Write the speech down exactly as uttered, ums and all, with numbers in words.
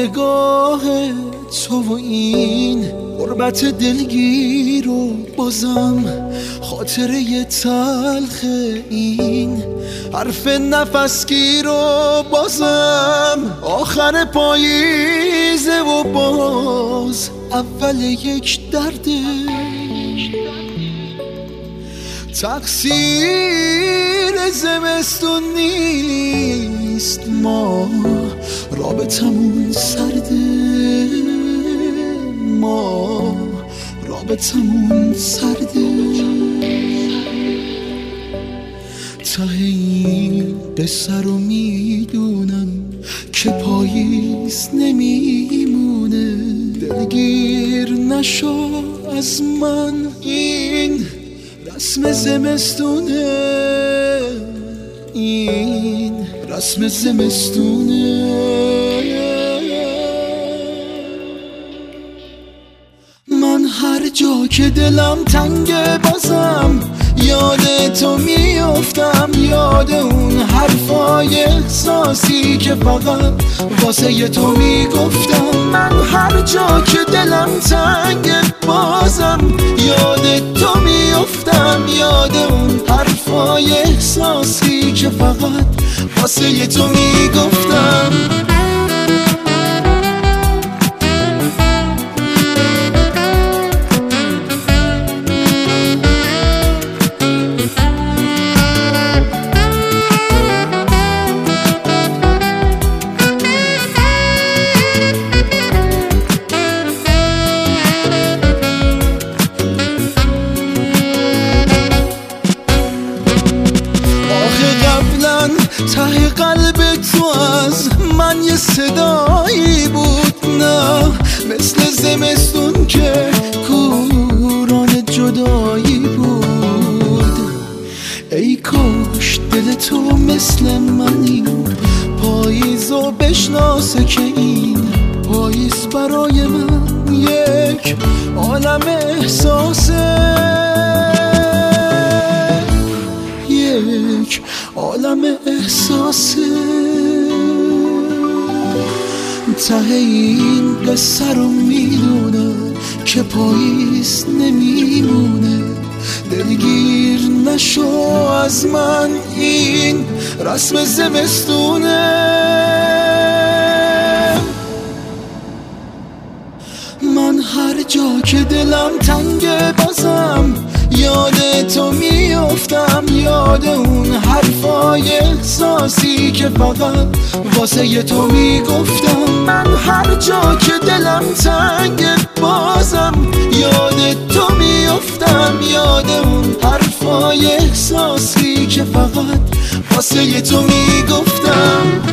نگاه تو و این غربت دلگیر و بازم خاطره تلخ این حرف نفسگیر و بازم آخر پاییزه و باز اول یک درده تقصیر زمستون نیست ما رابطمون سرده ما رابطمون سرده ته این قصه رو میدونم که پاییز نمیمونه دلگیر نشو از من این رسم زمستونه این رسم زمستونه من هر جا که دلم تنگه بازم یاد تو میافتم یاد اون حرفای احساسی که فقط واسه تو میگفتم من هر جا که دلم تنگه بازم یاد تو میافتم یاد اون حرفای احساسی که فقط واسه تو میگفتم ته قلب تو از من یه صدایی بود نه مثل زمستون که کوران جدایی بود ای کاش دل تو مثل منی پاییزو بشناسه که این پاییز برای من یک عالم احساسه یک عالم احساسه ته این قصه رو میدونم که پاییز نمیمونه دلگیر نشو از من این رسم زمستونه من هر جا که دلم تنگه بازم یاد تو میافتم یاد اون حرفای احساسی که فقط واسه تو میگفتم من هر جا که دلم تنگه بازم یاد تو میافتم یاد اون حرفای احساسی که فقط واسه تو میگفتم